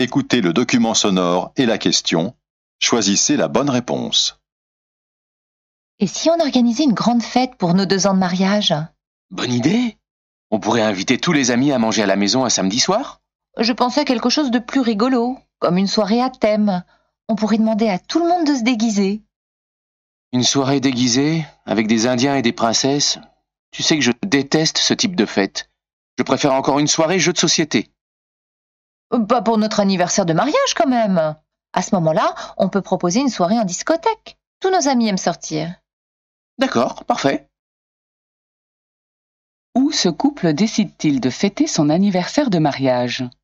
Écoutez le document sonore et la question. Choisissez la bonne réponse. Et si on organisait une grande fête pour nos 2 ans de mariage? Bonne idée! On pourrait inviter tous les amis à manger à la maison un samedi soir? Je pensais à quelque chose de plus rigolo, comme une soirée à thème. On pourrait demander à tout le monde de se déguiser. Une soirée déguisée, avec des Indiens et des princesses? Tu sais que je déteste ce type de fête. Je préfère encore une soirée jeu de société. Pas pour notre anniversaire de mariage quand même. À ce moment-là, on peut proposer une soirée en discothèque. Tous nos amis aiment sortir. D'accord, parfait. Où ce couple décide-t-il de fêter son anniversaire de mariage?